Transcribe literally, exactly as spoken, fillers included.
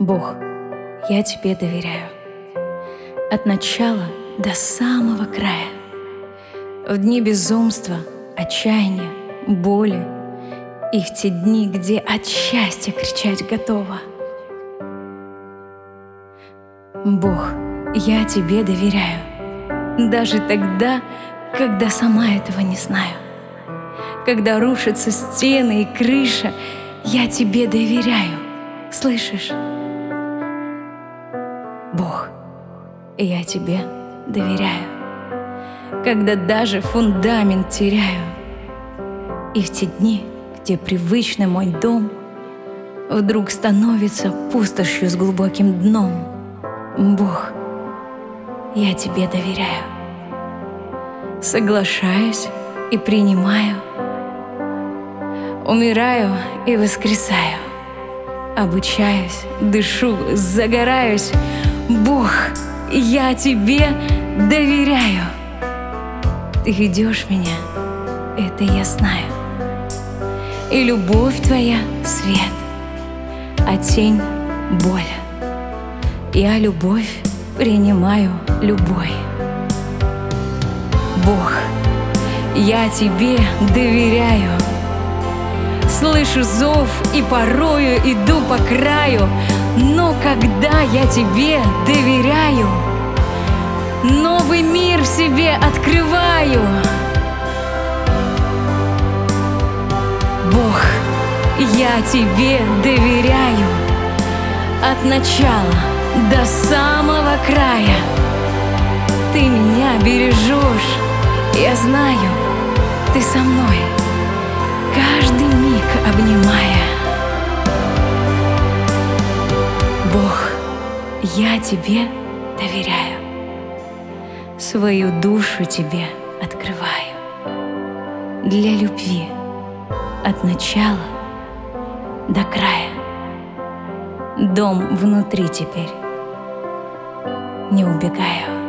Бог, я Тебе доверяю от начала до самого края. В дни безумства, отчаяния, боли и в те дни, где от счастья кричать готова. Бог, я Тебе доверяю, даже тогда, когда сама этого не знаю. Когда рушатся стены и крыша, я Тебе доверяю, слышишь? Бог, я Тебе доверяю, когда даже фундамент теряю. И в те дни, где привычный мой дом вдруг становится пустошью с глубоким дном. Бог, я Тебе доверяю, соглашаюсь и принимаю, умираю и воскресаю, обучаюсь, дышу, загораюсь. Бог, я Тебе доверяю. Ты ведешь меня, это я знаю. И любовь Твоя — свет, а тень — боль. Я любовь принимаю любой. Бог, я Тебе доверяю. Слышу зов и порою иду по краю, но когда я Тебе доверяю, новый мир в себе открываю. Бог, я Тебе доверяю от начала до самого края. Ты меня бережешь, я знаю, Ты со мной, каждый миг обнимая. Бог, я Тебе доверяю, свою душу Тебе открываю для любви от начала до края. Дом внутри теперь, не убегаю.